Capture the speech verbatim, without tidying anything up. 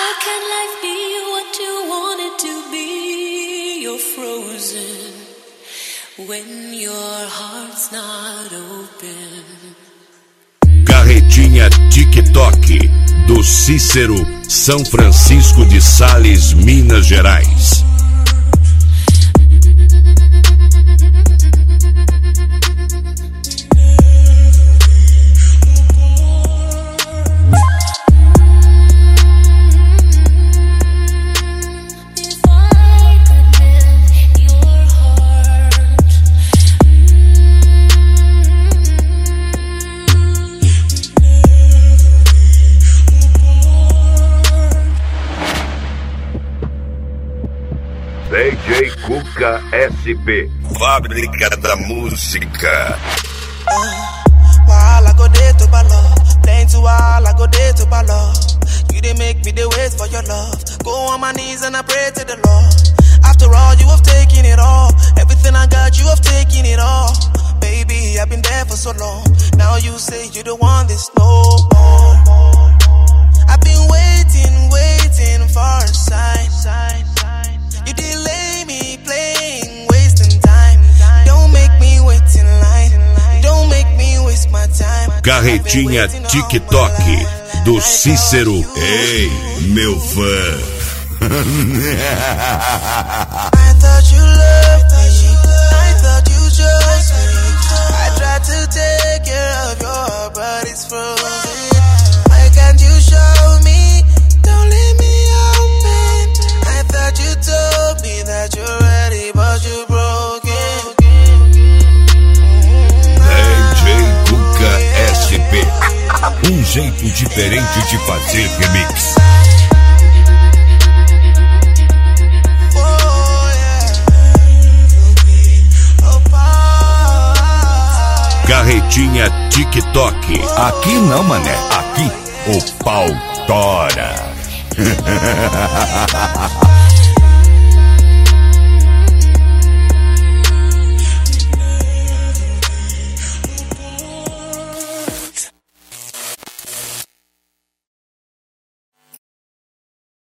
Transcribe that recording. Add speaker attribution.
Speaker 1: How can life be what you want it to be? You're frozen when your heart's not open.
Speaker 2: Carretinha TikTok do Cícero, São Francisco de Sales, Minas Gerais. D J Cuca S P, fábrica da música.
Speaker 3: While I go there to ball, playing to while I go there to ball. You didn't make me the wait for your love. Go on my knees and I pray to the Lord. After all, you have taken it all. Everything I got, you have taken it all. Baby, I've been there for so long. Now you say you don't want this no more. I've been waiting, waiting for a sign, sign. You delay me playing, wasting time. Don't make me wait in line. Don't make me waste my time.
Speaker 2: Carretinha TikTok do Cícero. Ei, meu fã.
Speaker 3: I thought you loved me. I thought you chose me. I tried to take care of your heart, but it's frozen. Why can't you show me? Don't leave me open. I thought you told me that you're ready, but you broke it.
Speaker 2: D J Cuca S P, um jeito diferente de fazer remix. Carretinha TikTok. Aqui não, mané. Aqui o pau tora.